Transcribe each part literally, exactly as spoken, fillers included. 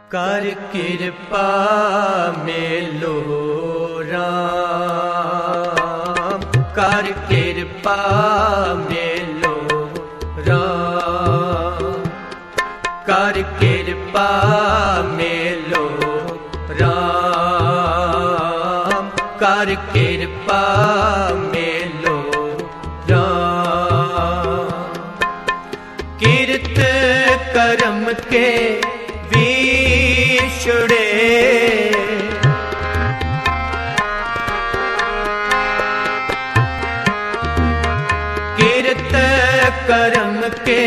कर कृपा मेलो राम, कर कृपा मेलो राम, कर कृपा मेलो राम, कर कृपा मेलो राम। कीर्त कर्म के विछुड़े, कीर्त कर्म के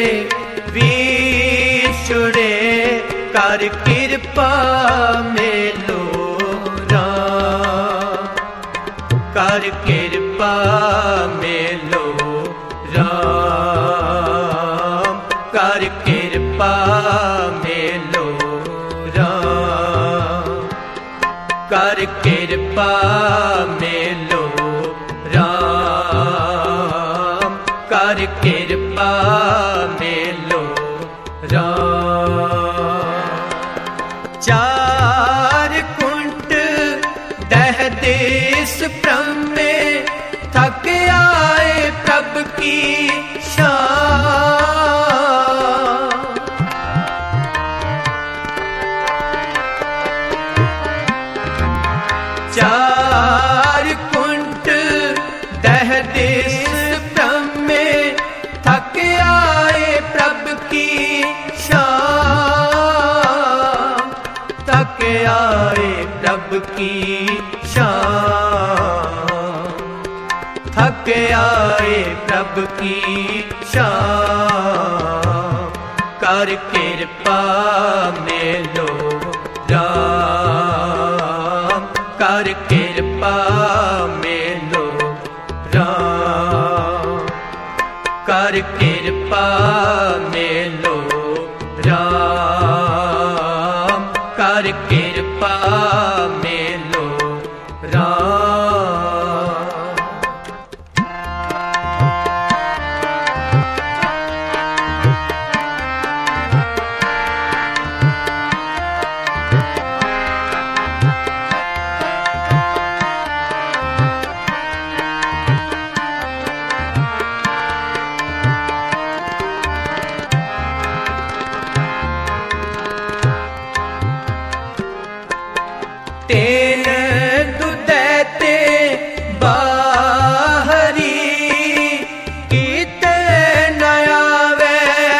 विछुड़े, कर कृपा मेलो राम, कर कृपा मेलो राम, कर कृपा मेलो राम, कर कृपा मेलो राम, कर कृपा मेलो राम। चार कुंट दह देश भ्रम में थक आए प्रभु की शान। चार कुंट दह देश भ्रम में थक आए प्रभु की शान, थक आए प्रभु की शान, थक आए प्रभु की शान। कर कृपा मेलो राम, कर कृपा मेलो राम, कर कृपा मेलो राम, कर कृपा मेलो राम। तेन दुदैते बाहरी, कीते न आवे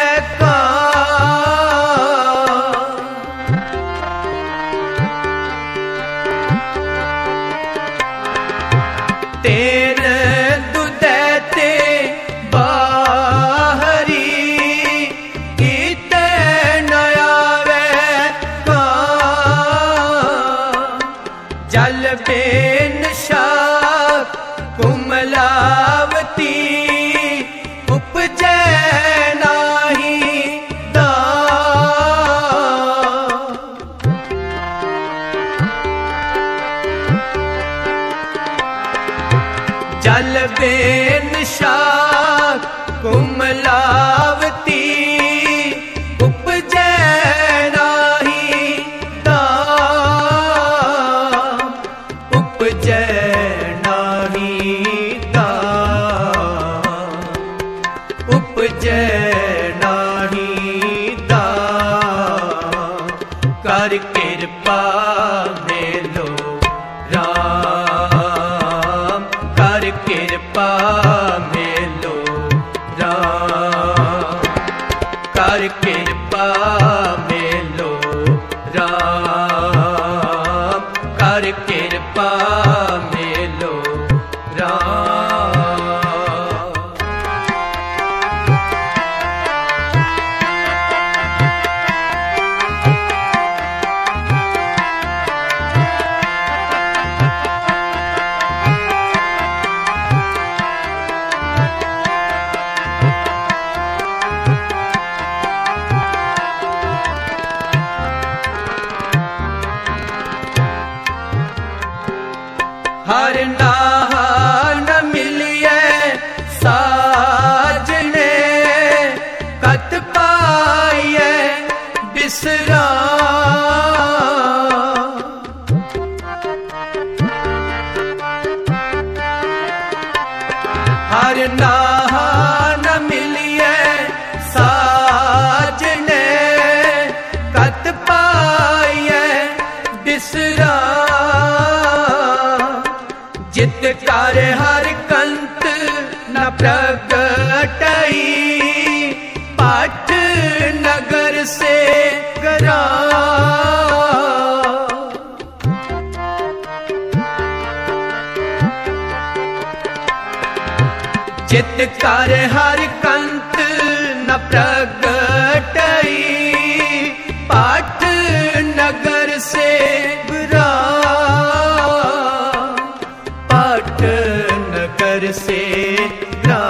कान। तेन दुदैते बाहरी, कीते न आवे कान। जल बेन शाक कुमलावती, उपजै नाही दान। जल बेन शाक कुमलावती, उपजै नाही दान, उपजै नाही दान, उपजै नाही दान। कर कृपा मेलो राम, कर कृपा मेलो राम, कर कृपा मेलो राम, कर कृपा मेलो राम। हर नाहा न मिलिए साजने, कत पाइए बिसरा। नाह न मिलिए साजने कत पाइए बिसरा जित कर हर कंत न प्रगटई पाठ नगर से गरा जित कर हर कंत न प्रगटई पाठ नगर से गरा पाठ नगर से गरा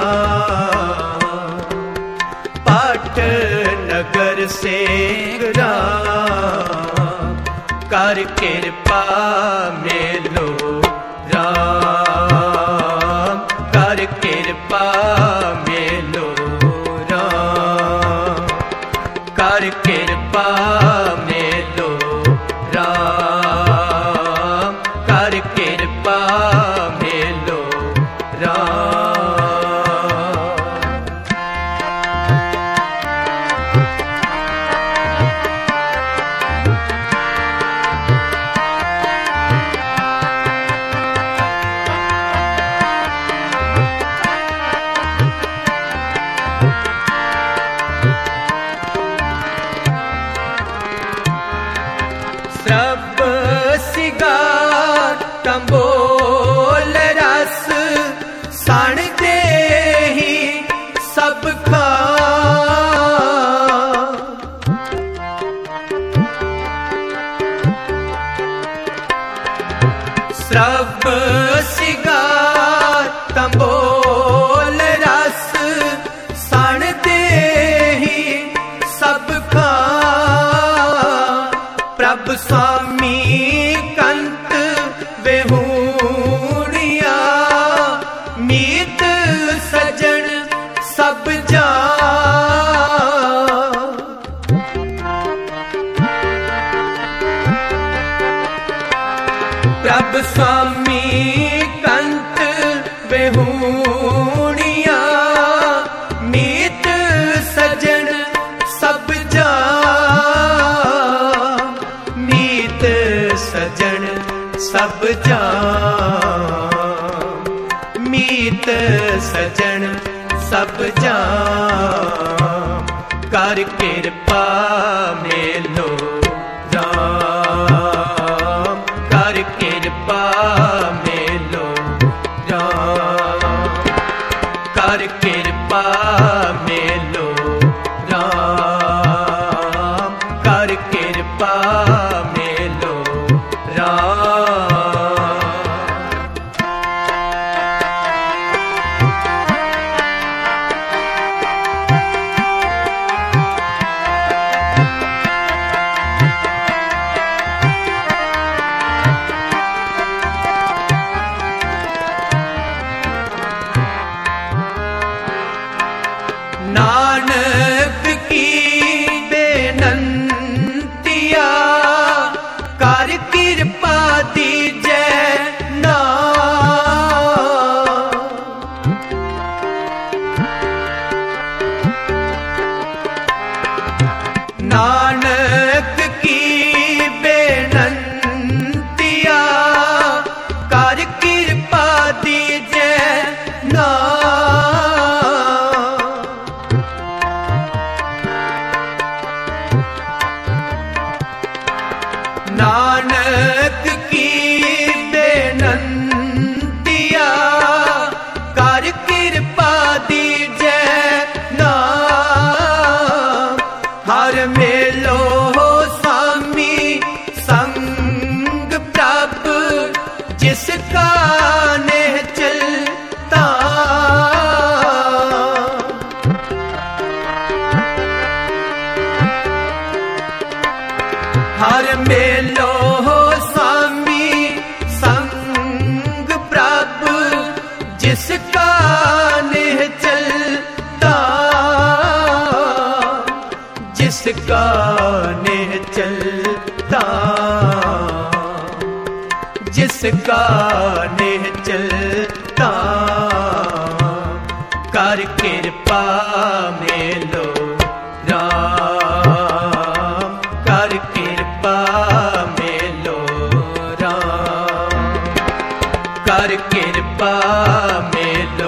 पाठ नगर से गरा कर कृपा मेलो राम कर कृपा मेलो राम कर कृपा मेलो राम कर कृपा मेलो राम। सब सिगार तंबोल रस सण दे ही सब खा सब सिगार तंबोल रस सण दे ही सब खा प्रभ स्वामी कंत बेहूणिया मीत सजन सब जा प्रभ स्वामी कंत बेहूणिया मीत सजन सब जा मीत सजन सब जा मीत सजन सब जा कर कृपा मेलो राम कर कृपा मेलो राम कर कृपा मेलो राम कर कृपा मेलो राम। नानक की बेनंतिया कर कृपा दीजै ना नानक की बेनंतिया कर कृपा दीजै ना नानक की बेनंतिया कर कृपा दीजै ना हर मेलो स्वामी संग प्रभ जिसका नेह चलता हर मेलो स्वामी संग प्रभ जिसका नेह चलता जिसका नेह चलता जिसका नेह चलता किरपा मेलो राम, कर किरपा मेलो राम, कर किरपा मेलो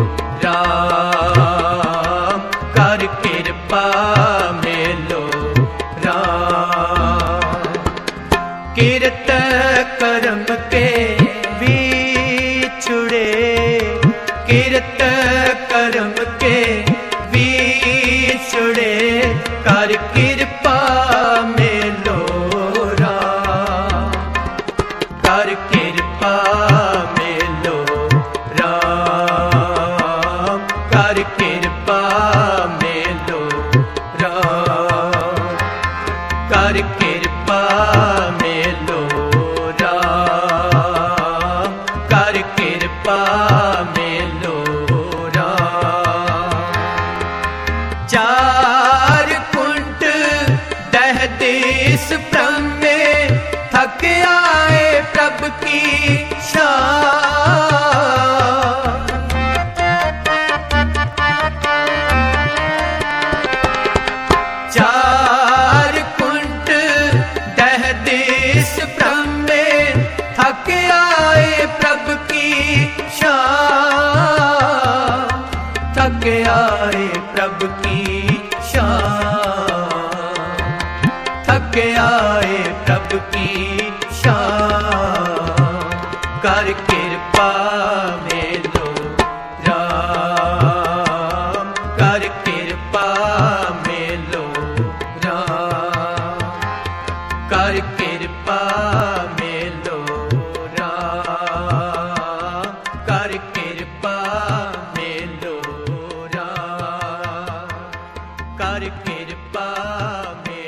राम, कर किरपा मेलो राम। किरत करम के विछुड़े, किरत करम के विछुड़े, कर किरपा मेलो राम, कर किरपा मेलो राम, कर किरपा मेलो राम, कर किरपा मेलो राम, कर किरपा मेलो राम। चार कुंट दह देश भ्रम में थक आए प्रभु की शान। चार कुंट दह देश भ्रम में थक आए प्रभु की शान, थक आए प्रभु की शान, थक आए प्रभु की शान। कर किरपा मेलो राम, कर किरपा मेलो राम, कर किरपा मेलो राम, कर किरपा मेलो राम, कर किरपा मेलो